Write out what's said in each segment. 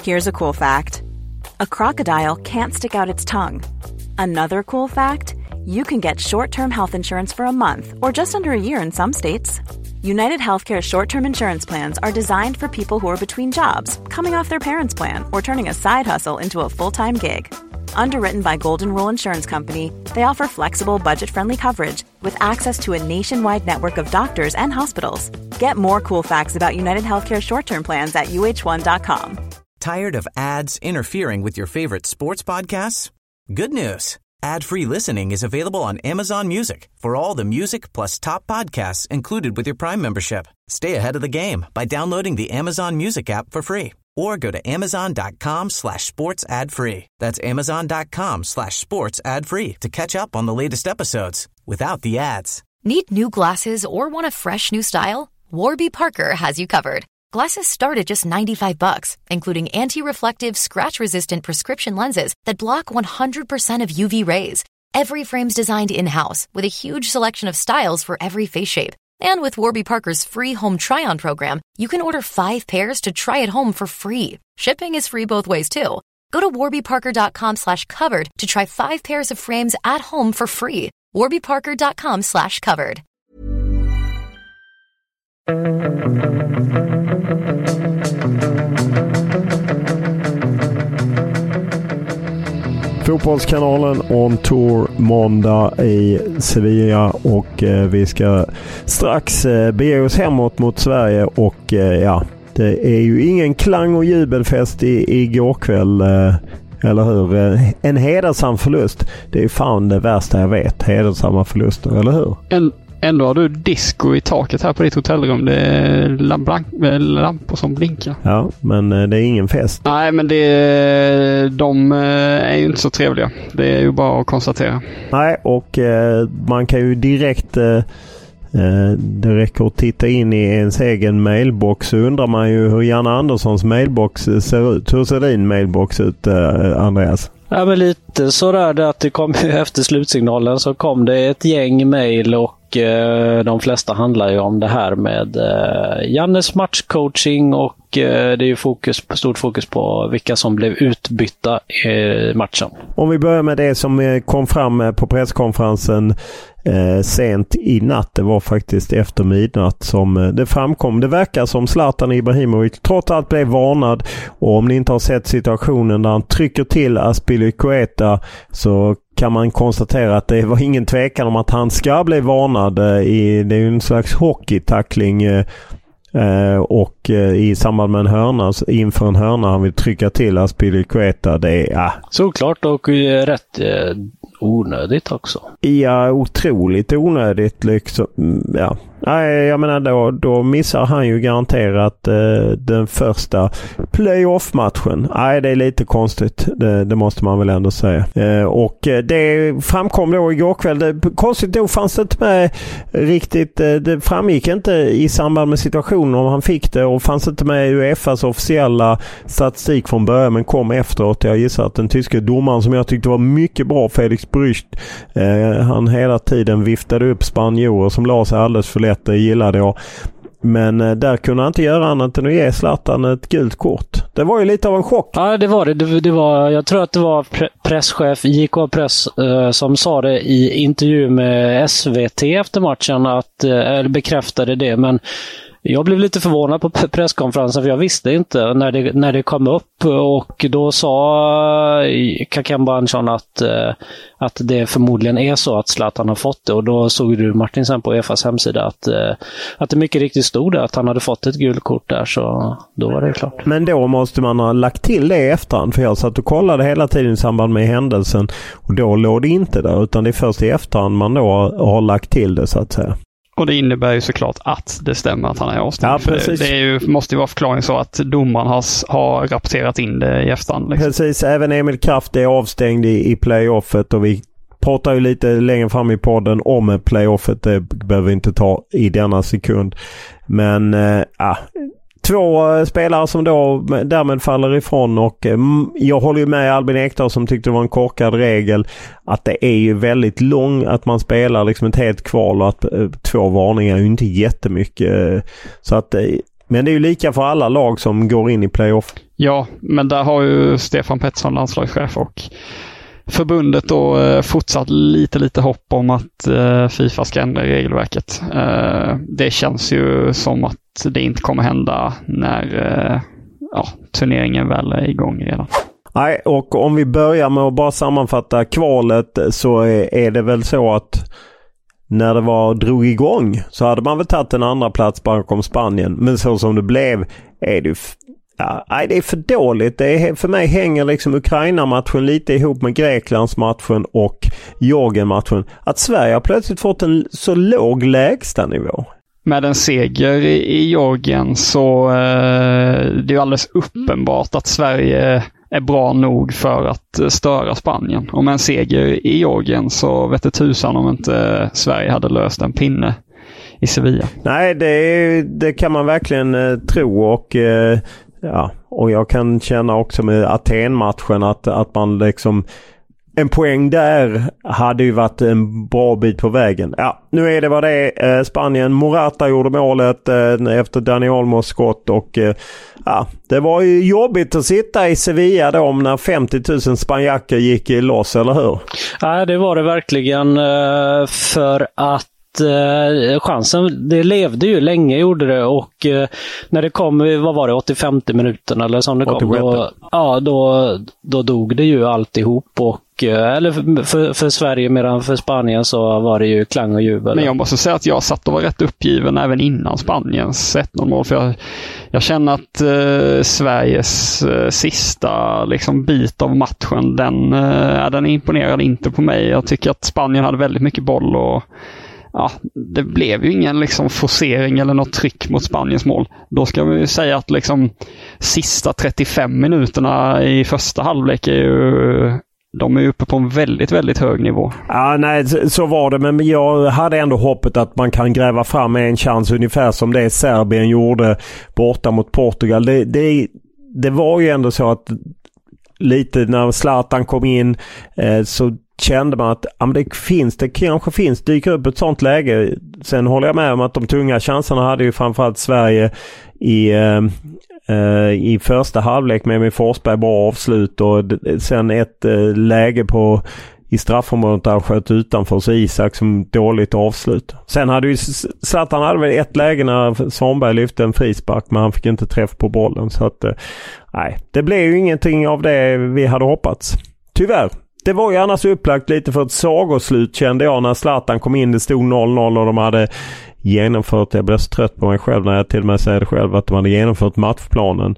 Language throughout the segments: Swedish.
Here's a cool fact. A crocodile can't stick out its tongue. Another cool fact, you can get short-term health insurance for a month or just under a year in some states. United Healthcare short-term insurance plans are designed for people who are between jobs, coming off their parents' plan, or turning a side hustle into a full-time gig. Underwritten by Golden Rule Insurance Company, they offer flexible, budget-friendly coverage with access to a nationwide network of doctors and hospitals. Get more cool facts about United Healthcare short-term plans at uh1.com. Tired of ads interfering with your favorite sports podcasts? Good news. Ad-free listening is available on Amazon Music for all the music plus top podcasts included with your Prime membership. Stay ahead of the game by downloading the Amazon Music app for free or go to amazon.com/sports ad free. That's amazon.com/sports ad free to catch up on the latest episodes without the ads. Need new glasses or want a fresh new style? Warby Parker has you covered. Glasses start at just $95, including anti-reflective, scratch-resistant prescription lenses that block 100% of UV rays. Every frame's designed in-house with a huge selection of styles for every face shape. And with Warby Parker's free home try-on program, you can order 5 pairs to try at home for free. Shipping is free both ways, too. Go to warbyparker.com/covered to try 5 pairs of frames at home for free. warbyparker.com/covered. Fotbollskanalen on tour måndag i Sevilla och vi ska strax bege oss hemåt mot Sverige och ja, det är ju ingen klang- och jubelfest igår kväll, eller hur? En hedersam förlust. Det är ju fan det värsta jag vet, hedersamma förluster, eller hur? Ändå har du disco i taket här på ditt hotellrum. Det är lampor som blinkar. Ja, men det är ingen fest. Nej, men de är ju inte så trevliga. Det är ju bara att konstatera. Nej, och man kan ju direkt... det räcker att titta in i ens egen mailbox, så undrar man ju hur Janne Anderssons mailbox ser ut. Hur ser din mailbox ut, Andreas? Ja, men lite sådär att det kom efter slutsignalen så kom det ett gäng mejl och de flesta handlar ju om det här med Jannes matchcoaching och det är ju stort fokus på vilka som blev utbytta i matchen. Om vi börjar med det som kom fram på presskonferensen sent i natt, det var faktiskt efter midnatt som det framkom. Det verkar som Zlatan Ibrahimovic trots allt blev varnad, och om ni inte har sett situationen där han trycker till Azpilicueta så kan man konstatera att det var ingen tvekan om att han ska bli varnad. Det är ju en slags hockeytackling och i samband med en hörna, inför en hörna han vill trycka till Azpilicueta. Det är såklart, och rätt onödigt också. Ja, otroligt onödigt liksom. Ja. Nej, jag menar då missar han ju garanterat den första playoff-matchen. Nej, det är lite konstigt. Det måste man väl ändå säga. Och det framkom då igår kväll. Konstigt då fanns det inte med riktigt. Det framgick inte i samband med situationen om han fick det, och fanns inte med UEFAs officiella statistik från början, men kom efteråt. Jag gissar att den tyska domaren, som jag tyckte var mycket bra, Felix Brücht, han hela tiden viftade upp spanjorer som la sig alldeles för lätt. Det gillade jag. Men där kunde han inte göra annat än att ge Zlatan ett gult kort. Det var ju lite av en chock. Ja, det var det. Det var, jag tror att det var presschef JK Press som sa det i intervju med SVT efter matchen, eller bekräftade det. Men jag blev lite förvånad på presskonferensen, för jag visste inte när det kom upp, och då sa Kakan Bansson att det förmodligen är så att Zlatan har fått det, och då såg du, Martin, sen på EFAs hemsida att det mycket riktigt stod det att han hade fått ett gult kort där, så då var det klart. Men då måste man ha lagt till det i efterhand, för jag satt och kollade hela tiden i samband med händelsen, och då låg det inte där, utan det är först i efterhand man då har lagt till det, så att säga. Och det innebär ju såklart att det stämmer att han är avstängd. Ja, det måste ju vara förklaring så att domaren har rapporterat in det i efterhand. Liksom. Precis, även Emil Kraft är avstängd i playoffet, och vi pratar ju lite längre fram i podden om playoffet. Det behöver vi inte ta i denna sekund. Men två spelare som då därmed faller ifrån, och jag håller ju med Albin Ekdal som tyckte det var en korkad regel att det är ju väldigt lång att man spelar liksom ett helt kval, och att 2 varningar är ju inte jättemycket, så att Men det är ju lika för alla lag som går in i playoff. Ja, men där har ju Stefan Pettersson, landslagschef, och förbundet då fortsatt lite hopp om att FIFA ska ändra regelverket. Det känns ju som att det inte kommer hända när turneringen väl är igång redan. Nej, och om vi börjar med att bara sammanfatta kvalet, så är det väl så att när det drog igång så hade man väl tagit en andra plats bakom Spanien. Men så som det blev är det det är för dåligt. För mig hänger liksom Ukraina-matchen lite ihop med Greklands-matchen och Georgien-matchen. Att Sverige har plötsligt fått en så låg lägsta nivå. Med en seger i Georgien så det är ju alldeles uppenbart att Sverige är bra nog för att störa Spanien. Och med en seger i Georgien så vet det tusan om inte Sverige hade löst en pinne i Sevilla. Nej, det kan man verkligen tro, och jag kan känna också med Aten-matchen att man liksom en poäng där hade ju varit en bra bit på vägen. Ja, nu är det vad det är. Spanien, Morata gjorde målet efter Dani Olmos skott, och det var ju jobbigt att sitta i Sevilla då när 50 000 spanjacker gick i loss, eller hur? Nej, det var det verkligen, för att chansen, det levde ju länge, gjorde det, och när det kom, vad var det, 85 minuterna eller som det kom, då dog det ju alltihop, och eller för Sverige, medan för Spanien så var det ju klang och jubel. Men jag måste säga att jag satt och var rätt uppgiven även innan Spaniens 1-0-mål, för jag känner att Sveriges sista liksom bit av matchen, den imponerade inte på mig. Jag tycker att Spanien hade väldigt mycket boll, och det blev ju ingen liksom forcering eller något tryck mot Spaniens mål. Då ska vi säga att liksom sista 35 minuterna i första halvlek de är uppe på en väldigt, väldigt hög nivå. Ja, nej, så var det. Men jag hade ändå hoppet att man kan gräva fram en chans, ungefär som det Serbien gjorde borta mot Portugal. Det var ju ändå så att lite när Zlatan kom in så kände man att det kanske dyker upp ett sånt läge. Sen håller jag med om att de tunga chanserna hade ju framförallt Sverige i första halvlek med Forsberg, bra avslut, och sen ett läge i straffområdet där han sköt utanför, så Isak som dåligt avslut. Sen hade ju Zlatan hade väl ett läge när Svanberg lyfte en frispark, men han fick inte träff på bollen, så att det blev ju ingenting av det vi hade hoppats. Tyvärr. Det var ju annars upplagt lite för ett sagoslut, kände jag, när Zlatan kom in. Det stod 0-0 och de hade genomfört, jag blev så trött på mig själv när jag till och med säger det själv, att de hade genomfört matchplanen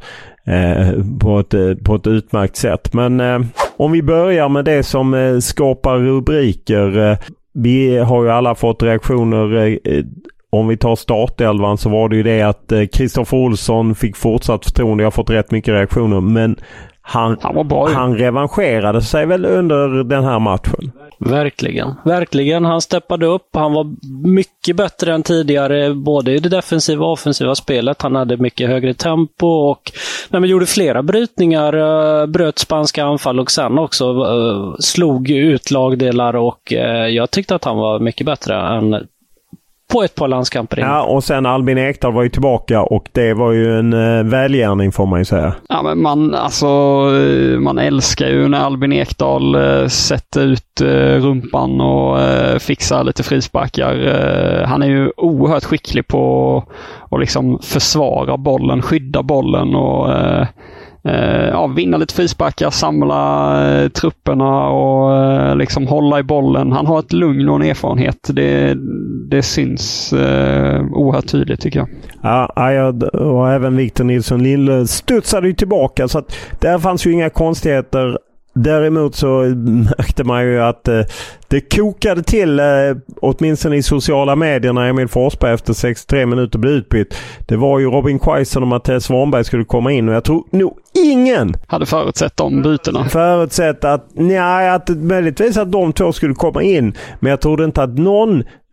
på ett utmärkt sätt. Men om vi börjar med det som skapar rubriker. Vi har ju alla fått reaktioner. Om vi tar startelvan så var det ju det att Kristoffer Olsson fick fortsatt förtroende. Jag har fått rätt mycket reaktioner, men han revanscherade sig väl under den här matchen. Verkligen. Han steppade upp. Han var mycket bättre än tidigare, både i det defensiva och offensiva spelet. Han hade mycket högre tempo, och när man gjorde flera brytningar, bröt spanska anfall och sen också slog ut lagdelar, och jag tyckte att han var mycket bättre än på ett par landskamper. Ja, och sen Albin Ekdal var ju tillbaka, och det var ju en välgärning, får man ju säga. Ja, men man älskar ju när Albin Ekdal sätter ut rumpan och fixar lite frisparkar. Han är ju oerhört skicklig på att liksom försvara bollen, skydda bollen och vinna lite frisparkar, samla trupperna och liksom hålla i bollen. Han har ett lugn och en erfarenhet. Det syns oerhört tydligt, tycker jag. Ja, och även Victor Nilsson Lindlöf studsade ju tillbaka, så att där fanns ju inga konstigheter. Däremot så märkte man ju att det kokade till, åtminstone i sociala medier, när Emil Forsberg efter 63 minuter blev utbytt. Det var ju Robin Quaison och Mattias Svanberg skulle komma in, och jag tror nog ingen hade förutsett de bytena. Förutsett att möjligtvis att de två skulle komma in, men jag trodde inte att någon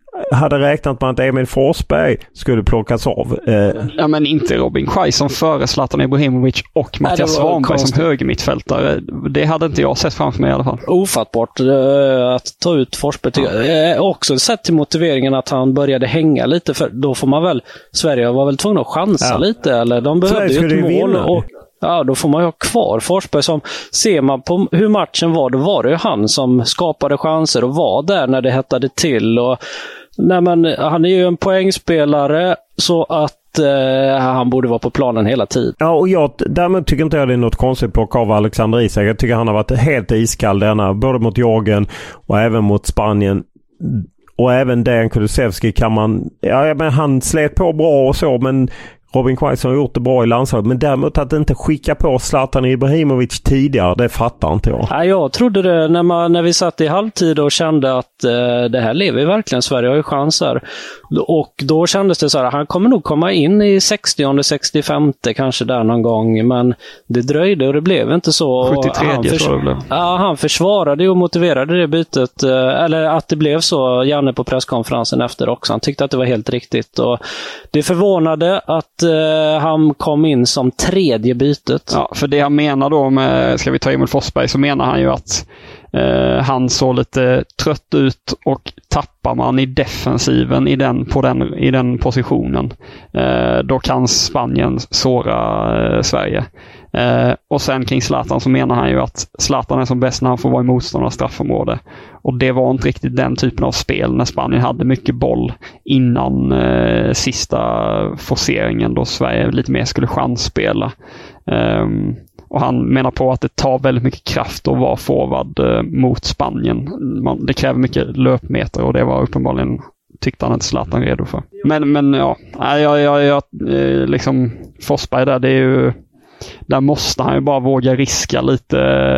hade räknat med att Emil Forsberg skulle plockas av. Ja, men inte Robin Quaison före Zlatan Ibrahimovic och Mattias Svanberg som högermittfältare. Det hade inte jag sett framför mig i alla fall. Ofattbart att ta ut Forsberg. Också sett till motiveringen att han började hänga lite, för då får man väl, Sverige var väl tvungna att chansa lite, eller de behövde ju ett mål och då får man ju ha kvar Forsberg. Som ser man på hur matchen var, då var det ju han som skapade chanser och var där när det hettade till. Och han är ju en poängspelare, så att han borde vara på planen hela tiden. Ja, och därmed tycker inte jag det är något konstigt plock av Alexander Isak. Jag tycker han har varit helt iskall denna, både mot Georgien och även mot Spanien. Och även Dejan Kulusevski kan man... Ja, men han slet på bra och så, men Robin Quaison har gjort det bra i landslaget. Men däremot att inte skicka på Zlatan Ibrahimovic tidigare, det fattar inte jag. Ja, jag trodde det när vi satt i halvtid och kände att det här lever verkligen. Sverige har ju chanser. Och då kändes det så här, han kommer nog komma in i 60:e, 65:e kanske där någon gång. Men det dröjde och det blev inte så. 73 tror jag det blev. Ja, han försvarade och motiverade det bytet. Eller att det blev så, Janne på presskonferensen efter också. Han tyckte att det var helt riktigt. Och det förvånade att han kom in som tredje bytet. Ja, för det han menar då med, ska vi ta Emil Forsberg, så menar han ju att han såg lite trött ut, och tappar man i defensiven i den positionen, då kan Spanien såra Sverige. Och sen kring Zlatan så menar han ju att Zlatan är som bäst när han får vara i motståndarnas straffområde. Och det var inte riktigt den typen av spel när Spanien hade mycket boll innan sista forceringen, då Sverige lite mer skulle chansspela. Och han menar på att det tar väldigt mycket kraft att vara forward mot Spanien. Det kräver mycket löpmeter, och det var uppenbarligen, tyckte han inte Zlatan redo för. Men ja, jag liksom Forsberg där, det är ju, där måste han ju bara våga riska lite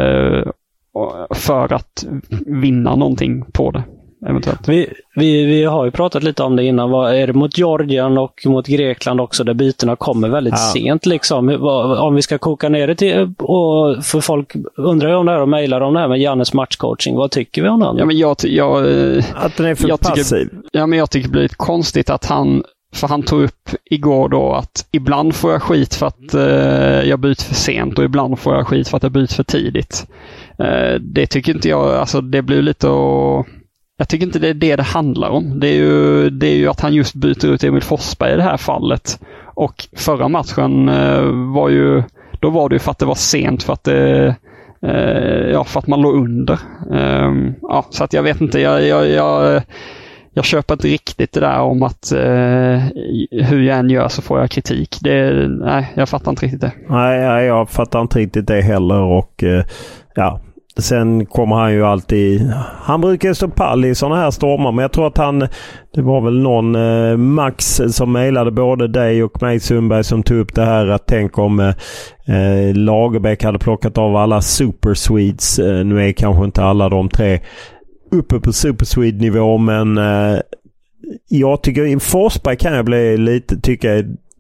för att vinna någonting på det. Eventuellt. Vi har ju pratat lite om det innan. Vad är det mot Georgien och mot Grekland också, där bytena kommer väldigt sent liksom. Om vi ska koka ner det till, och för folk undrar ju om det här och mejlar om det här med Jannes matchcoaching. Vad tycker vi om den? Ja, men att den är för passiv. Jag tycker det blir lite konstigt att han tog upp igår då att ibland får jag skit för att jag byter för sent, och ibland får jag skit för att jag byter för tidigt. Det tycker inte jag, alltså det blir lite jag tycker inte det är det handlar om. Det är ju att han just byter ut Emil Forsberg i det här fallet. Och förra matchen var det ju för att det var sent, för att för att man låg under. Så att jag vet inte, jag köper inte riktigt det där om att hur jag än gör så får jag kritik. Nej, jag fattar inte riktigt det. Nej, jag fattar inte riktigt det heller, och sen kommer han ju alltid... Han brukar stå pall i sådana här stormar, men jag tror att det var väl någon Max som mejlade både dig och mig, Sundberg, som tog upp det här att tänk om Lagerbäck hade plockat av alla Super Swedes. Nu är kanske inte alla de tre uppe på Super Swede-nivå, men jag tycker Forsberg kan jag tycka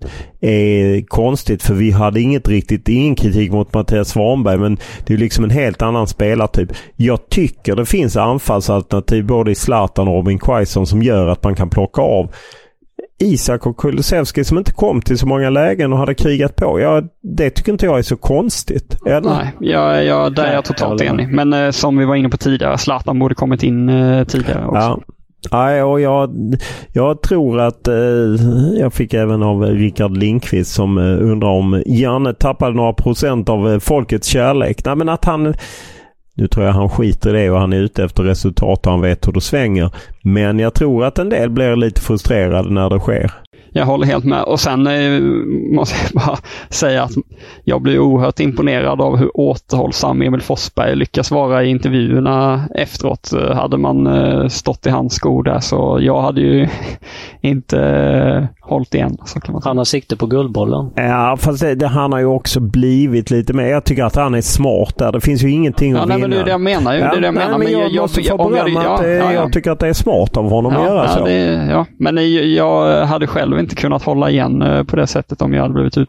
är konstigt, för vi hade ingen kritik mot Mattias Svanberg, men det är liksom en helt annan spelartyp. Jag tycker det finns anfallsalternativ både i Zlatan och Robin Quaison som gör att man kan plocka av Isak och Kulusevski som inte kom till så många lägen och hade krigat på. Det tycker inte jag är så konstigt. Nej, där är jag totalt enig. Men som vi var inne på tidigare, Zlatan borde kommit in tidigare också. Ja. Nej, och jag tror att jag fick även av Rickard Lindqvist som undrar om Janne tappade några procent av folkets kärlek. Nej, men att nu tror jag han skiter i det, och han är ute efter resultat och han vet hur det svänger. Men jag tror att en del blir lite frustrerade när det sker. Jag håller helt med. Och sen måste jag bara säga att jag blir oerhört imponerad av hur återhållsam Emil Forsberg lyckas vara i intervjuerna efteråt. Hade man stått i hans skor där, så jag hade ju inte hållit igen. Så kan man säga. Han har sikte på guldbollen. Ja, fast han har ju också blivit lite mer. Jag tycker att han är smart där. Det finns ju ingenting att vinna. Men det är det jag menar. Jag tycker att det är smart av honom att göra så. Men jag hade själv inte kunnat hålla igen på det sättet om jag hade blivit ut.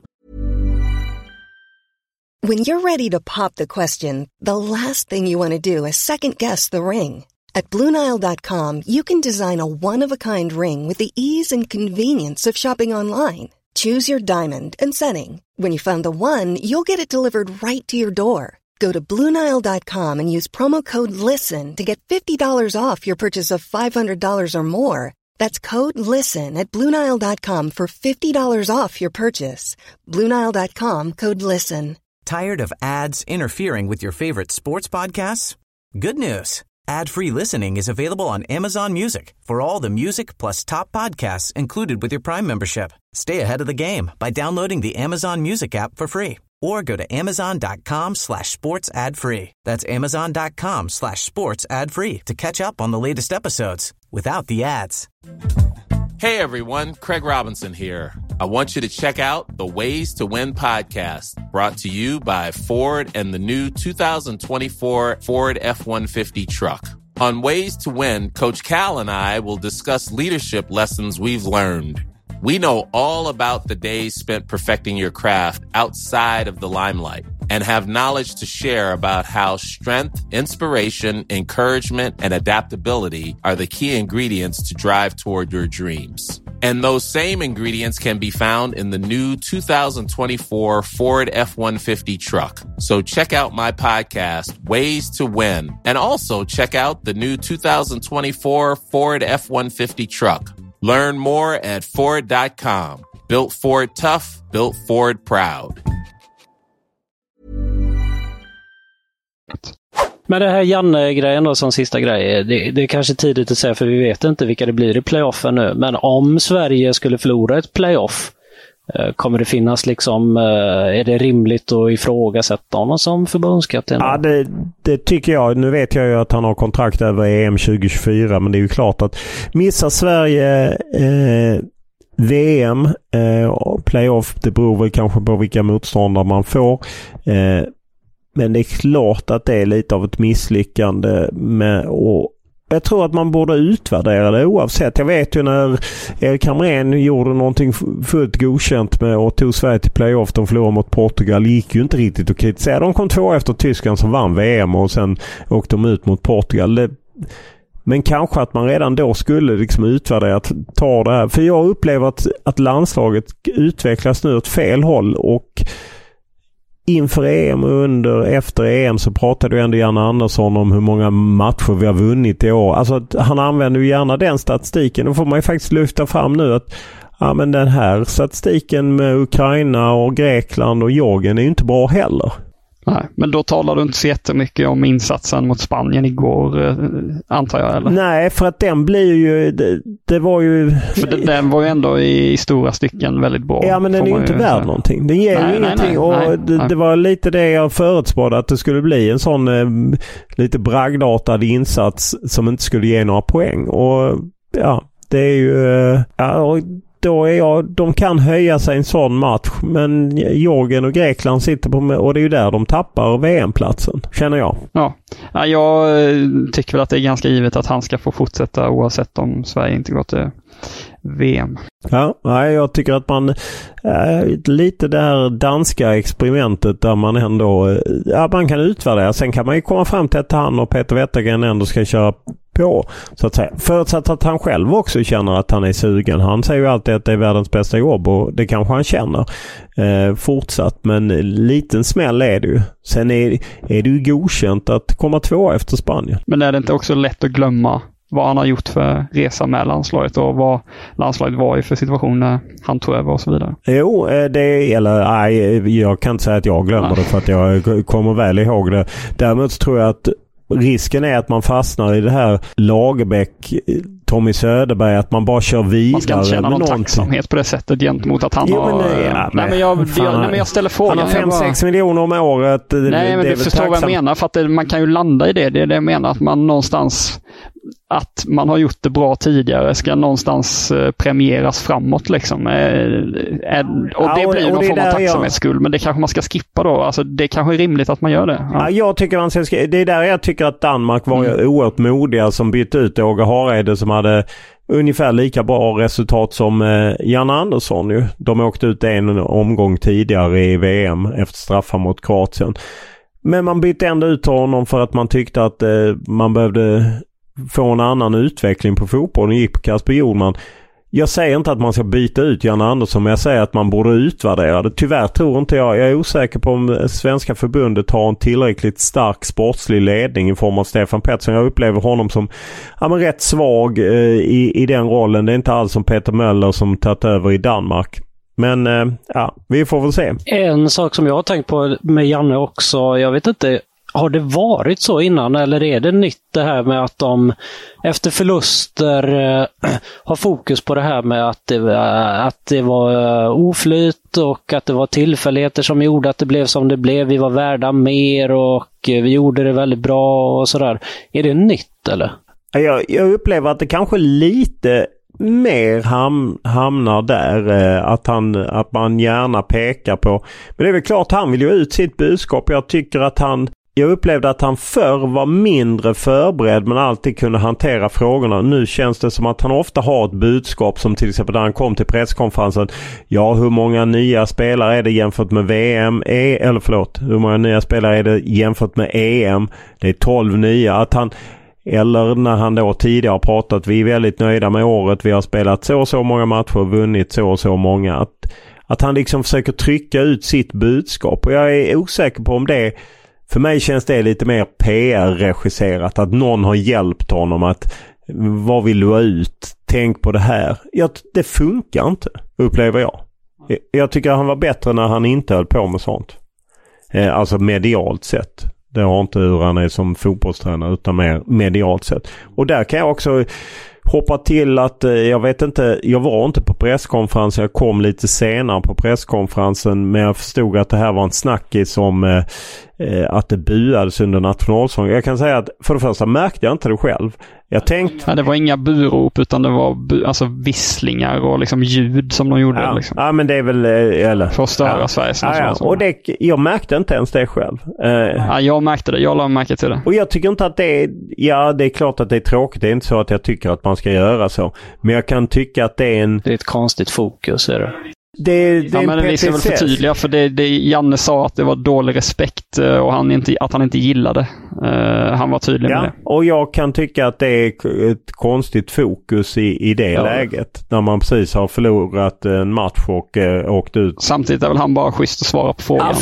When you're ready to pop the question, the last thing you want to do is second guess the ring. At BlueNile.com, you can design a one-of-a-kind ring with the ease and convenience of shopping online. Choose your diamond and setting. When you find the one, you'll get it delivered right to your door. Go to BlueNile.com and use promo code LISTEN to get $50 off your purchase of $500 or more. That's code LISTEN at BlueNile.com for $50 off your purchase. BlueNile.com, code LISTEN. Tired of ads interfering with your favorite sports podcasts? Good news. Ad-free listening is available on Amazon Music for all the music plus top podcasts included with your Prime membership. Stay ahead of the game by downloading the Amazon Music app for free or go to amazon.com/sports ad free. That's amazon.com/sports ad free to catch up on the latest episodes without the ads. Hey everyone, Craig Robinson here. I want you to check out the Ways to Win podcast, brought to you by Ford and the new 2024 Ford F-150 truck. On Ways to Win, Coach Cal and I will discuss leadership lessons we've learned. We know all about the days spent perfecting your craft outside of the limelight and have knowledge to share about how strength, inspiration, encouragement, and adaptability are the key ingredients to drive toward your dreams. And those same ingredients can be found in the new 2024 Ford F-150 truck. So check out my podcast, Ways to Win, and also check out the new 2024 Ford F-150 truck. Learn more at Ford.com. Built Ford tough, built Ford proud. Men det här Janne-grejen då som sista grej, det är kanske tidigt att säga för vi vet inte vilka det blir i playoffen nu. Men om Sverige skulle förlora ett playoff, kommer det finnas liksom, är det rimligt att ifrågasätta honom som förbundskapten? Ja, det tycker jag. Nu vet jag ju att han har kontrakt över EM 2024, men det är ju klart att missar Sverige VM och playoff, det beror väl kanske på vilka motståndare man får. Men det är klart att det är lite av ett misslyckande och jag tror att man borde utvärdera det oavsett. Jag vet ju när Erik Hamrén gjorde någonting fullt godkänt med och tog Sverige till playoff, de förlorade mot Portugal, gick ju inte riktigt att kritisera. De kom 2 efter Tyskland som vann VM och sen åkte de ut mot Portugal. Men kanske att man redan då skulle liksom utvärdera att ta det här. För jag upplever att landslaget utvecklas nu åt fel håll och inför EM och efter EM så pratade ju ändå Janne Andersson om hur många matcher vi har vunnit i år. Alltså han använder ju gärna den statistiken. Då får man ju faktiskt lyfta fram nu att ja, men den här statistiken med Ukraina och Grekland och Georgien är ju inte bra heller. Nej, men då talar du inte så jättemycket om insatsen mot Spanien igår, antar jag, eller? Nej, för att den blir ju... Det var ju... För den var ju ändå i stora stycken väldigt bra. Ja, men den är ju inte värd någonting. Den ger ju ingenting. Det var lite det jag förutspådde, att det skulle bli en sån lite bragdartad insats som inte skulle ge några poäng. Och ja, det är ju... Ja, då är de kan höja sig en sån match, men Georgien och Grekland sitter på och det är ju där de tappar VM-platsen, känner jag. Ja, jag tycker väl att det är ganska givet att han ska få fortsätta oavsett om Sverige inte går till VM. Ja, jag tycker att man lite det här danska experimentet där man ändå man kan utvärdera. Sen kan man ju komma fram till att han och Peter Wettergren ändå ska köra på, så att säga. Förutsatt att han själv också känner att han är sugen. Han säger ju alltid att det är världens bästa jobb och det kanske han känner fortsatt, men liten smäll är det ju. Sen är det ju godkänt att komma 2 efter Spanien. Men är det inte också lätt att glömma vad han har gjort för resa med landslaget och vad landslaget var i för situation när han tog över och så vidare? Jo, jag kan inte säga att jag glömmer det för att jag kommer väl ihåg det. Däremot så tror jag att risken är att man fastnar i det här Lagerbäck, Tommy Söderberg, att man bara kör vidare. Man ska inte känna någon tacksamhet på det sättet gentemot att han jag ställer frågan. Han har 5-6 miljoner om året. Nej, men du förstår vad jag menar, för att man kan ju landa i det. Det är det jag menar, att man någonstans, att man har gjort det bra tidigare ska någonstans premieras framåt liksom. Och det blir någon form av tacksamhetsskuld, men det kanske man ska skippa då. Alltså det kanske är rimligt att man gör det. Ja. Jag tycker det är där jag tycker att Danmark var oerhört modiga som bytte ut Åge Hareide som hade ungefär lika bra resultat som Janne Andersson ju. De åkte ut en omgång tidigare i VM efter straffar mot Kroatien. Men man bytte ändå ut honom för att man tyckte att man behövde få en annan utveckling på fotbollen gick på Kasper Hjulman. Jag säger inte att man ska byta ut Jan Andersson, men jag säger att man borde utvärdera det. Tyvärr tror inte jag är osäker på om Svenska förbundet har en tillräckligt stark sportslig ledning i form av Stefan Pettersson. Jag upplever honom som rätt svag i den rollen. Det är inte alls som Peter Möller som tagit över i Danmark. Men vi får väl se. En sak som jag har tänkt på med Janne också, jag vet inte, har det varit så innan eller är det nytt det här med att de efter förluster har fokus på det här med att det var oflyt och att det var tillfälligheter som gjorde att det blev som det blev. Vi var värda mer och vi gjorde det väldigt bra och sådär. Är det nytt eller? Jag upplever att det kanske lite mer hamnar där att man gärna pekar på. Men det är väl klart han vill ju ut sitt budskap. Jag upplevde att han förr var mindre förberedd men alltid kunde hantera frågorna. Nu känns det som att han ofta har ett budskap som till exempel när han kom till presskonferensen. Ja, hur många nya spelare är det jämfört med hur många nya spelare är det jämfört med EM? Det är 12 nya. Eller när han då tidigare har pratat, vi är väldigt nöjda med året, vi har spelat så och så många matcher och vunnit så och så många. Att han liksom försöker trycka ut sitt budskap. Och jag är osäker på om det, för mig känns det lite mer PR-regisserat. Att någon har hjälpt honom att, vad vill du ha ut? Tänk på det här. Det funkar inte, upplever jag. Jag tycker han var bättre när han inte höll på med sånt. Alltså medialt sett. Det har inte hur han är som fotbollstränare utan mer medialt sett. Och där kan jag också hoppa till att jag var inte på presskonferensen. Jag kom lite senare på presskonferensen, men jag förstod att det här var en snackis om att det buades under nationalsång. Jag kan säga att för det första märkte jag inte det själv. Jag tänkte... Ja, det var inga burop utan det var visslingar och liksom ljud som de gjorde. Ja, liksom. Ja men det är väl... För att störa Sveriges nationalsång. Och jag märkte inte ens det själv. Jag märkte det. Jag la märke till det. Och jag tycker inte att det är... Ja, det är klart att det är tråkigt. Det är inte så att jag tycker att man ska göra så. Men jag kan tycka att det är en... Det är ett konstigt fokus, är det? Men vi ska väl förtydliga, för det Janne sa att det var dålig respekt och att han inte gillade. Han var tydlig med det. Och jag kan tycka att det är ett konstigt fokus i det läget. När man precis har förlorat en match och åkt ut. Samtidigt är väl han bara schysst att svara på frågan.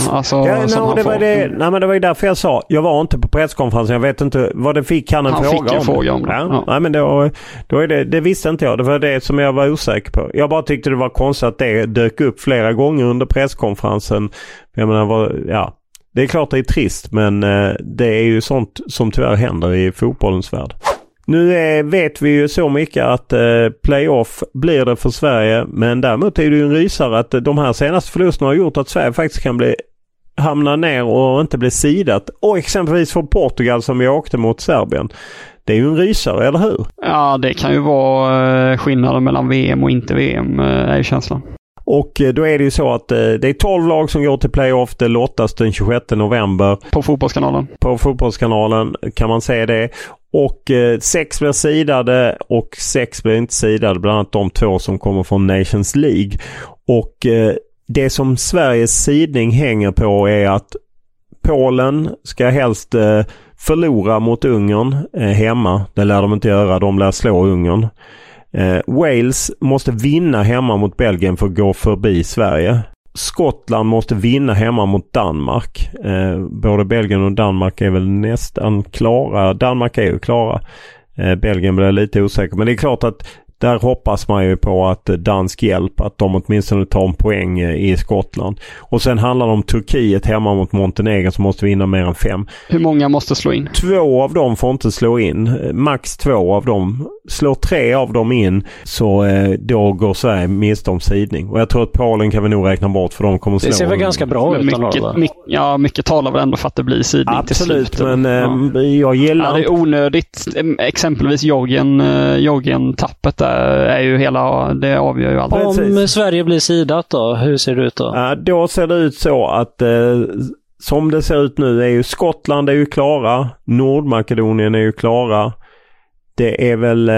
Det var ju därför jag sa, jag var inte på presskonferensen. Jag vet inte vad det fick han fråga om. Han fick en fråga om det. Ja. Nej, men då är det visste inte jag. Det var det som jag var osäker på. Jag bara tyckte det var konstigt att det dök upp flera gånger under presskonferensen. Jag menar, det är klart det är trist, men det är ju sånt som tyvärr händer i fotbollens värld. Nu vet vi ju så mycket att playoff blir det för Sverige, men däremot är det ju en rysare att de här senaste förlusterna har gjort att Sverige faktiskt kan hamna ner och inte bli sidat. Och exempelvis för Portugal som vi åkte mot Serbien. Det är ju en rysare, eller hur? Ja, det kan ju vara skillnaden mellan VM och inte VM, är ju känslan. Och då är det ju så att det är 12 lag som går till playoff. Det lottas den 26 november. På Fotbollskanalen. På Fotbollskanalen kan man säga det. Och 6 blir sidade och 6 blir inte sidade. Bland annat de 2 som kommer från Nations League. Och det som Sveriges sidning hänger på är att Polen ska helst förlora mot Ungern hemma. Det lär de inte göra. De lär slå Ungern. Wales måste vinna hemma mot Belgien för att gå förbi Sverige. Skottland måste vinna hemma mot Danmark. Både Belgien och Danmark är väl nästan klara. Danmark är ju klara. Belgien blir lite osäker. Men det är klart att där hoppas man ju på att dansk hjälp, att de åtminstone tar en poäng i Skottland. Och sen handlar det om Turkiet hemma mot Montenegro som måste vinna mer än 5. Hur många måste slå in? 2 av dem får inte slå in. Max 2 av dem. Slår 3 av dem in så då går Sverige miste om sidning. Och jag tror att Polen kan vi nog räkna bort för de kommer slå. Det ser väl ganska bra ut. Mycket talar väl ändå för att det blir sidning. Absolut, till slut. Men jag gillar det är onödigt. Exempelvis Georgien-tappet där är ju det avgör ju allt. Om Sverige blir sidat då, hur ser det ut då? Då ser det ut så att som det ser ut nu är ju Skottland är ju klara, Nordmakedonien är ju klara. Det är väl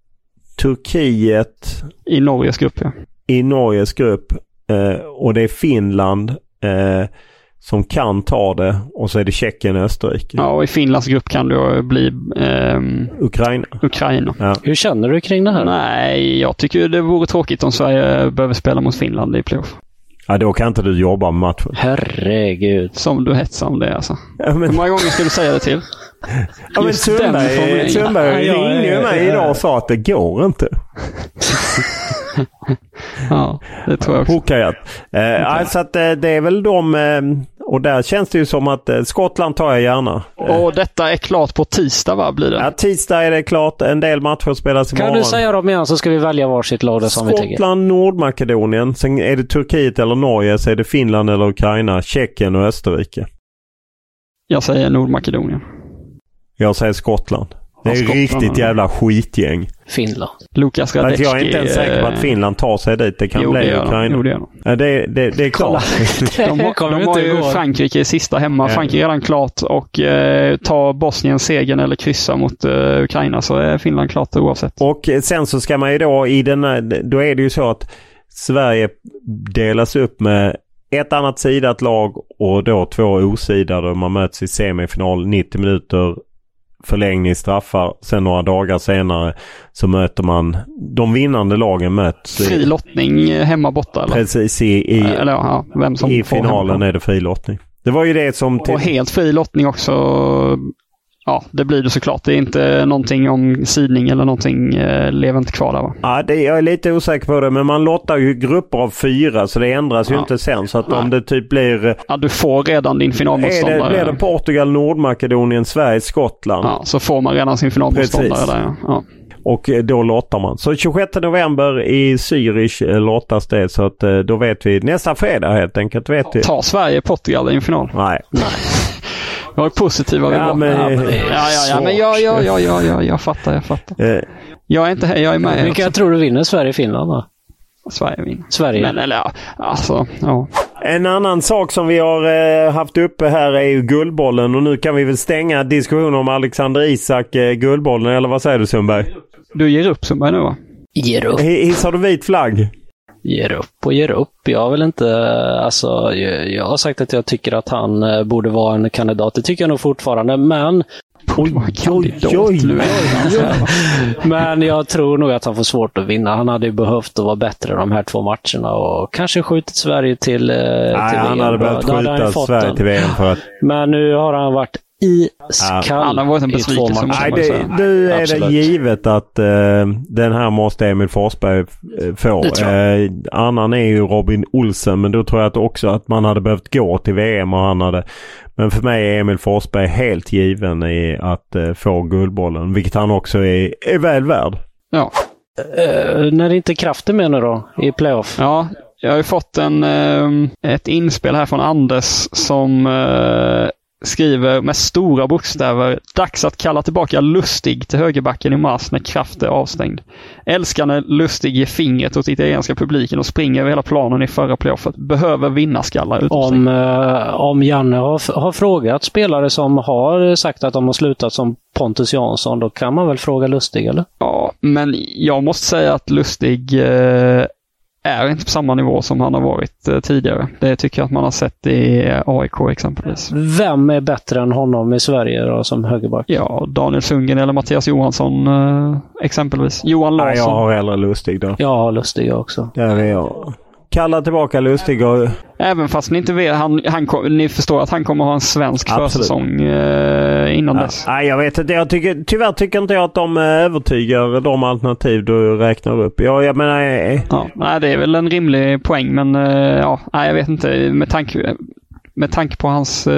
Turkiet i Norges grupp, i Norges grupp och det är Finland, som kan ta det, och så är det Tjeckien och Österrike. Ja, och i Finlands grupp kan det bli Ukraina. Ja. Hur känner du kring det här? Nej, jag tycker det vore tråkigt om Sverige behöver spela mot Finland i playoff. Ja, då kan inte du jobba med matchen. Herregud. Som du hetsar om det alltså. Ja, men... Hur många gånger ska du säga det till? Ja, men Sundberg ringde ju mig idag och sa att det går inte. Ja, det tror jag också. Alltså att det är väl och där känns det ju som att Skottland tar jag gärna. Och detta är klart på tisdag, va, blir det? Ja, tisdag är det klart. En del matcher spelas imorgon. Kan du säga dem igen så ska vi välja varsitt lag som vi tycker. Skottland, Nordmakedonien. Sen är det Turkiet eller Norge. Så är det Finland eller Ukraina, Tjeckien och Österrike. Jag säger Nordmakedonien. Jag säger Skottland. Det är Skottland, riktigt jävla skitgäng. Finland. Lukas Radecki. Jag är inte ens säker på att Finland tar sig dit. Det kan bli Ukraina. Det är klart. De har ju Frankrike i sista hemma. Frankrike är redan klart, och tar Bosnien segern eller kryssa mot Ukraina, så är Finland klart oavsett. Och sen så ska man ju då då är det ju så att Sverige delas upp med ett annat sidat lag och då 2 osidade. Man möts i semifinal 90 minuter, förlängning, straffar. Sen några dagar senare så möter man de vinnande lagen möts. Fri lottning hemma borta eller? Precis, vem som i finalen är det fri lottning. Det var ju det som... Och helt fri lottning också. Ja, det blir det såklart. Det är inte någonting om sidning eller någonting lever inte kvar där, va? Ja, jag är lite osäker på det, men man lottar ju grupper av 4 så det ändras ju inte sen. Så att om det typ blir... Ja, du får redan din finalmotståndare. Blir det Portugal, Nordmakedonien, Sverige, Skottland? Ja, så får man redan sin finalmotståndare där, ja. Och då lottar man. Så 26 november i Zürich lottas det, så att då vet vi nästa fredag helt enkelt. Vet vi. Tar Sverige Portugal i en final? Nej. Jag är positiva. Jag fattar. Jag är inte här, jag är med. Vilka tror du vinner Sverige-Finland då? Sverige vinner. Sverige. Men eller ja. En annan sak som vi har haft uppe här är ju Guldbollen, och nu kan vi väl stänga diskussionen om Alexander Isak Guldbollen, eller vad säger du, Sundberg? Du ger upp, Sundberg, nu, va? Ger upp. Hissar du vit flagg? Ger upp. Jag vill inte, alltså, jag har sagt att jag tycker att han borde vara en kandidat. Det tycker jag nog fortfarande, men men jag tror nog att han får svårt att vinna. Han hade ju behövt att vara bättre de här 2 matcherna och kanske skjutit Sverige till VM. Han hade behövt skjuta Sverige till VM för att... Men nu har han varit han har varit en besvikelse. Nu är det givet att den här måste Emil Forsberg få. Annan är ju Robin Olsen, men då tror jag också att man hade behövt gå till VM och han hade... Men för mig är Emil Forsberg helt given i att få Guldbollen, vilket han också är väl värd. Ja. När det inte kraften med nu då i playoff? Ja, jag har ju fått ett inspel här från Anders som skriver med stora bokstäver: dags att kalla tillbaka Lustig till högerbacken i mars när Kraft är avstängd. Älskar när Lustig ger fingret åt italienska publiken och springer över hela planen i förra playoffet. Behöver vinna skallar. Om Janne har frågat spelare som har sagt att de har slutat som Pontus Jansson, då kan man väl fråga Lustig, eller? Ja, men jag måste säga att Lustig är inte på samma nivå som han har varit tidigare. Det tycker jag att man har sett i AIK exempelvis. Vem är bättre än honom i Sverige då, som högerback? Ja, Daniel Sundgren eller Mattias Johansson exempelvis. Johan Larsson. Jag har hellre Lustig då. Jag har Lustig också. Där är jag. Kalla tillbaka Lustig och... Även fast ni inte vet, ni förstår att han kommer ha en svensk försäsong innan dess. Nej, jag vet inte. Tyvärr tycker inte jag att de övertygar de alternativ du räknar upp. Jag menar... Nej, det är väl en rimlig poäng, men jag vet inte. Med tanke på hans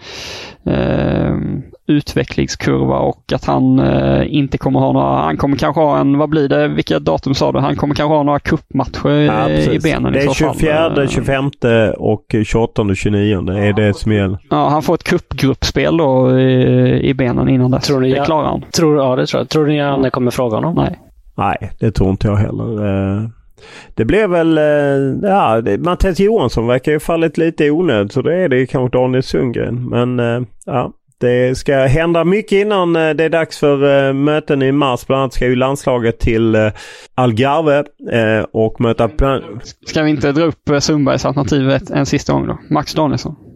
utvecklingskurva och att han inte kommer ha några... Han kommer kanske ha vilka datum sa du? Han kommer kanske ha några cupmatcher i benen. Det är 24, 25 och 28 och 29. Det är det som gäller. Ja, han får ett cupgruppspel då i benen innan dess. Tror ni det klarar han. Det tror jag. Tror ni Janne kommer fråga honom? Nej, det tror inte jag heller. Det blev väl... Mattias Johansson verkar ju fallit lite i onöd, så det är det kanske Daniel Sundgren. Men det ska hända mycket innan det är dags för möten i mars. Bland annat ska ju landslaget till Algarve och möta... Ska vi inte dra upp Sundbergs alternativet en sista gång då? Max Danielsson.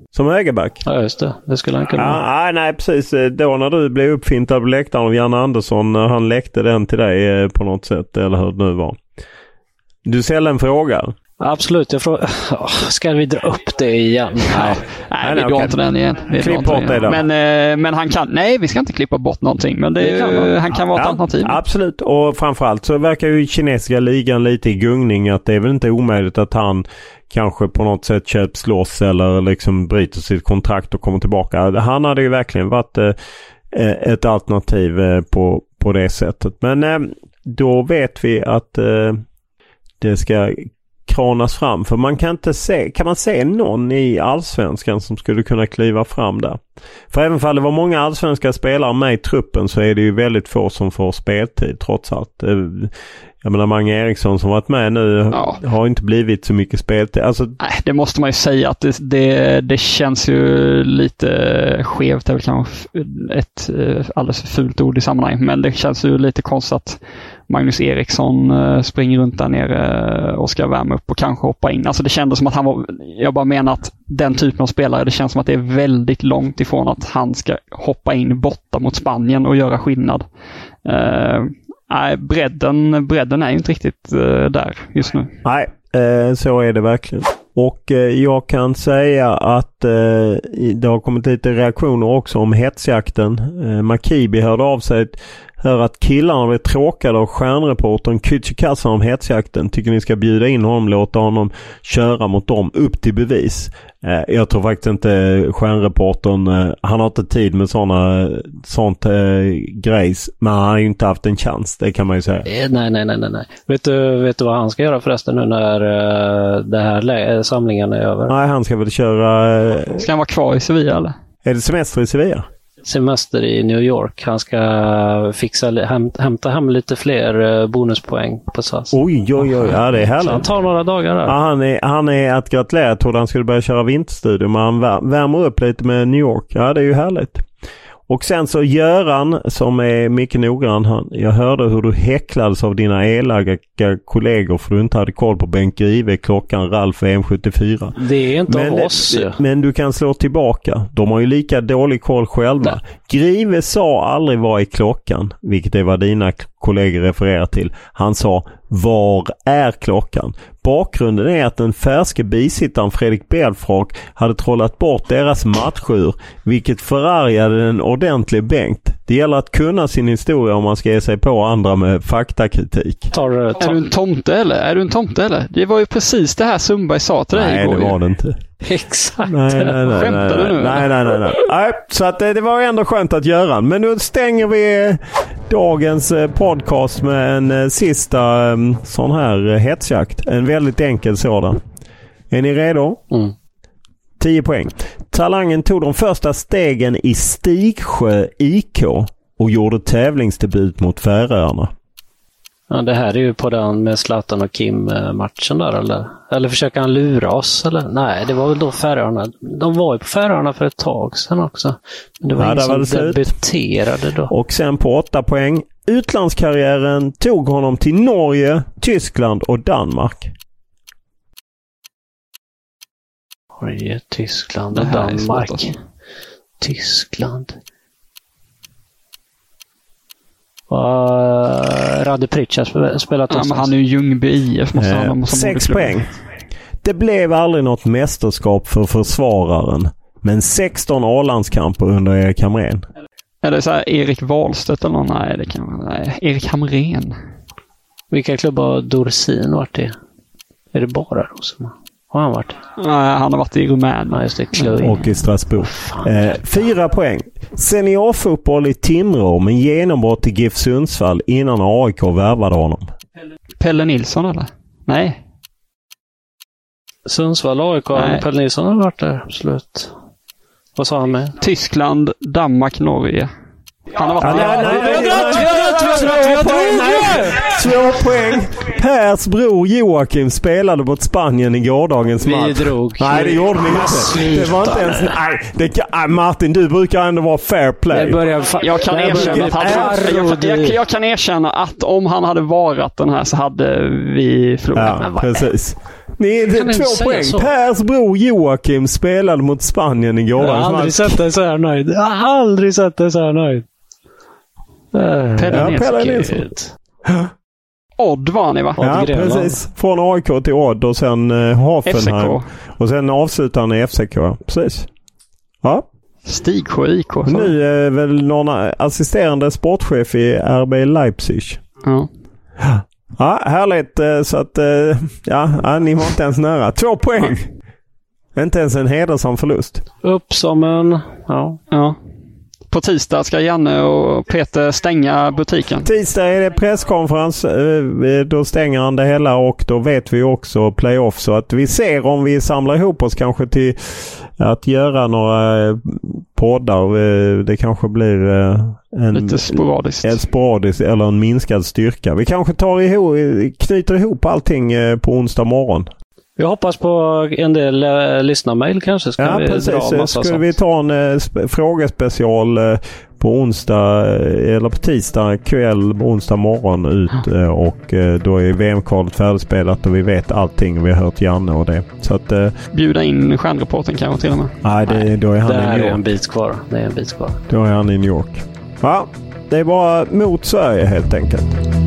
Som högerback? Ja, just det. Det skulle han kunna. Nej, precis. Då när du blev uppfintad på läktaren av Janne Andersson, när han läckte den till dig på något sätt, eller hur det nu var. Du ställer en fråga. Absolut, jag frågar, ska vi dra upp det igen? Nej, vi drar inte den igen. Klipp bort det då. Men han kan, nej, vi ska inte klippa bort någonting, men han kan vara ett alternativ. Absolut, och framförallt så verkar ju kinesiska ligan lite i gungning, att det är väl inte omöjligt att han kanske på något sätt köps loss eller liksom bryter sitt kontrakt och kommer tillbaka. Han hade ju verkligen varit ett alternativ på det sättet. Men då vet vi att det ska kranas fram. För man kan inte kan man se någon i Allsvenskan som skulle kunna kliva fram där? För även om det var många allsvenska spelare med i truppen, så är det ju väldigt få som får speltid trots allt. Jag menar, Mange Eriksson som varit med nu har inte blivit så mycket speltid. Alltså, nej, det måste man ju säga att det känns ju lite skevt. Det är väl kanske ett alldeles fult ord i sammanhang, men det känns ju lite konstigt att Magnus Eriksson springer runt där nere och ska värma upp och kanske hoppa in. Alltså det kändes som att han var, jag bara menar att den typen av spelare, det känns som att det är väldigt långt ifrån att han ska hoppa in borta mot Spanien och göra skillnad. Nej, bredden är ju inte riktigt där just nu. Nej, så är det verkligen. Och jag kan säga att det har kommit lite reaktioner också om hetsjakten. Makibi hörde av sig, hör att killarna blev tråkade av stjärnreportern Kücükaslan om hetsjakten. Tycker ni ska bjuda in honom, låta honom köra mot dem upp till bevis. Jag tror faktiskt inte stjärnreportern, han har inte tid med sånt grejs, men han har ju inte haft en chans, det kan man ju säga. Nej. Vet du vad han ska göra förresten nu när det här samlingen är över? Nej, han ska väl köra... Ska han vara kvar i Sevilla eller? Är det semester i Sevilla? Semester i New York. Han ska hämta hem lite fler bonuspoäng på SAS. Oj, ja det är härligt. Så han tar några dagar där. Ja, han är att gratulera. Jag trodde han skulle börja köra vinterstudio, men han värmer upp lite med New York. Ja, det är ju härligt. Och sen så Göran, som är mycket noggrann, jag hörde hur du häcklades av dina elaka kollegor för du inte hade koll på Bengt Grive, klockan Ralf M74. Det är inte av oss. Men du kan slå tillbaka. De har ju lika dålig koll själva. Nej. Grive sa aldrig vad är klockan, vilket är vad dina kollegor refererar till. Han sa, var är klockan? Bakgrunden är att den färske bisittaren Fredrik Belfrage hade trollat bort deras matchur, vilket förargade en ordentlig Bengt. Det gäller att kunna sin historia om man ska ge sig på andra med faktakritik. Är du en tomte eller? Det var ju precis det här Sundberg sa till dig igår. Nej, det var det inte. Exakt. Nej. Skämtar du nu? Nej, så att det var ändå skönt att göra. Men nu stänger vi dagens podcast med en sista sån här hetsjakt. En väldigt enkel sådan. Är ni redo? 10 poäng. Talangen tog de första stegen i Stigsjö IK och gjorde tävlingsdebut mot Färöarna. Ja, det här är ju på den med Zlatan och Kim-matchen där, eller? Eller försöker han lura oss, eller? Nej, det var väl då Färöarna. De var ju på Färöarna för ett tag sedan också. Men det var ingen som debuterade då. Och sen på 8 poäng. Utlandskarriären tog honom till Norge, Tyskland och Danmark. Norge, Tyskland och Danmark. Tyskland. Rade Pritsch har spelat men han är ju Ljungby IF. 6 poäng. Det blev aldrig något mästerskap för försvararen, men 16 A-landskamper under Erik Hamrén. Är det så här Erik Wahlstedt eller någon? Nej, det kan vara Erik Hamrén. Vilka klubbar har Dorsin varit i? Är det bara Rosenborg? Har han varit? Nej, han har varit i Rumänien. Och i Strasbourg. 4 poäng. Seniorfotboll i Timrå, men genombrott i GIF Sundsvall innan AIK värvade honom. Pelle Nilsson eller? Nej. Sundsvall, AIK, Pelle Nilsson har varit där. Slut. Vad sa han med? Tyskland, Danmark, Norge. Han har varit Två poäng. Pers bror Joakim spelade mot Spanien i gårdagens match. Nej, det gjorde ni inte. Det var inte ens... Nej, Martin, du brukar ändå vara fair play. Jag kan erkänna att om han hade varit den här så hade vi förlorat. Ja, precis. Ni är 2 poäng. Pers bror Joakim spelade mot Spanien igår. Jag har aldrig sett dig så här nöjd. Pelle Nilsson. Odd var ni, va? Ja, precis. Från AIK till Odd och sen Hoffenheim. FCK. Och sen avslutar han i FCK. Precis. Ja. Stigsjö IK. Så. Nu är väl någon assisterande sportchef i RB Leipzig. Ja. Ja, härligt. Så att ni var inte ens nära. 2 poäng. Inte ens en hedersam förlust. Upp som en... Ja. På tisdag ska Janne och Peter stänga butiken. Tisdag är det presskonferens. Då stänger han det hela och då vet vi också playoff. Så att vi ser om vi samlar ihop oss kanske till att göra några poddar. Det kanske blir lite sporadiskt eller en minskad styrka. Vi kanske knyter ihop allting på onsdag morgon. Vi hoppas på en del lyssnarmail kanske. Ska vi precis. Skulle vi ta en frågespecial på onsdag eller på tisdag kväll, onsdag morgon ut och då är VM-kvalet färdigspelat och vi vet allting. Vi har hört Janne och det. Så att bjuda in stjärnreporten kanske till och med. Nej, då är han i New York. Det är en bit kvar. Då är han i New York. Ja, det är bara mot Sverige helt enkelt.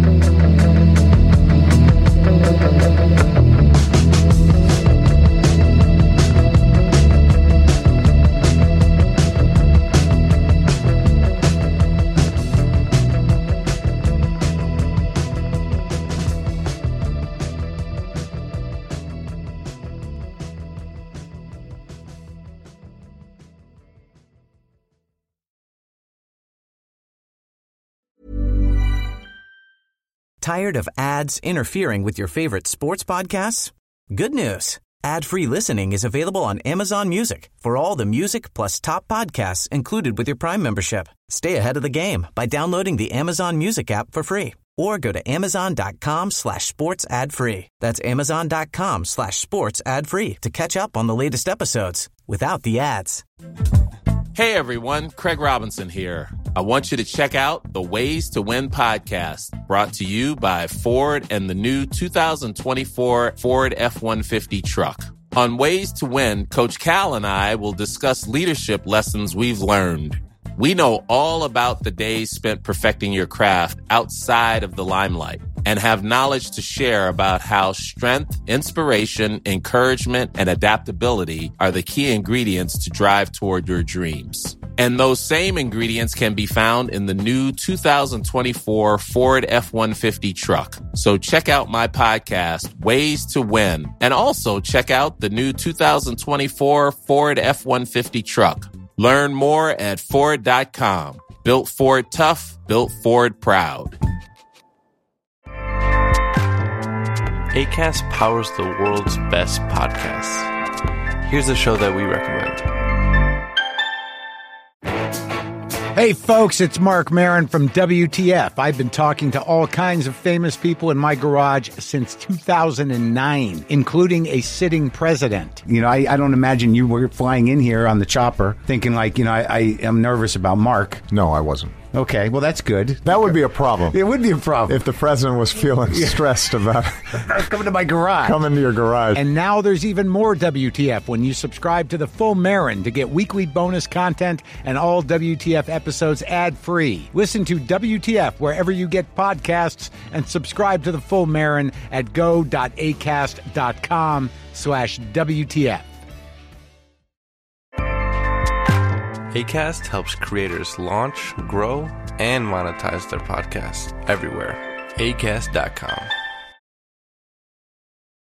Tired of ads interfering with your favorite sports podcasts? Good news. Ad-free listening is available on Amazon Music for all the music plus top podcasts included with your Prime membership. Stay ahead of the game by downloading the Amazon Music app for free or go to amazon.com/sports ad free. That's amazon.com/sports ad free to catch up on the latest episodes without the ads. Hey everyone, Craig Robinson here. I want you to check out the Ways to Win podcast, brought to you by Ford and the new 2024 Ford F-150 truck. On Ways to Win, Coach Cal and I will discuss leadership lessons we've learned. We know all about the days spent perfecting your craft outside of the limelight and have knowledge to share about how strength, inspiration, encouragement, and adaptability are the key ingredients to drive toward your dreams. And those same ingredients can be found in the new 2024 Ford F-150 truck. So check out my podcast, Ways to Win, and also check out the new 2024 Ford F-150 truck. Learn more at Ford.com. Built Ford tough, built Ford proud. Acast powers the world's best podcasts. Here's a show that we recommend. Hey folks, it's Mark Maron from WTF. I've been talking to all kinds of famous people in my garage since 2009, including a sitting president. You know, I don't imagine you were flying in here on the chopper thinking like, you know, I am nervous about Mark. No, I wasn't. Okay, well, that's good. That would be a problem. It would be a problem. If the president was feeling stressed about coming to my garage. Coming to your garage. And now there's even more WTF when you subscribe to The Full Marin to get weekly bonus content and all WTF episodes ad-free. Listen to WTF wherever you get podcasts and subscribe to The Full Marin at go.acast.com/WTF. Acast helps creators launch, grow, and monetize their podcasts everywhere. Acast.com.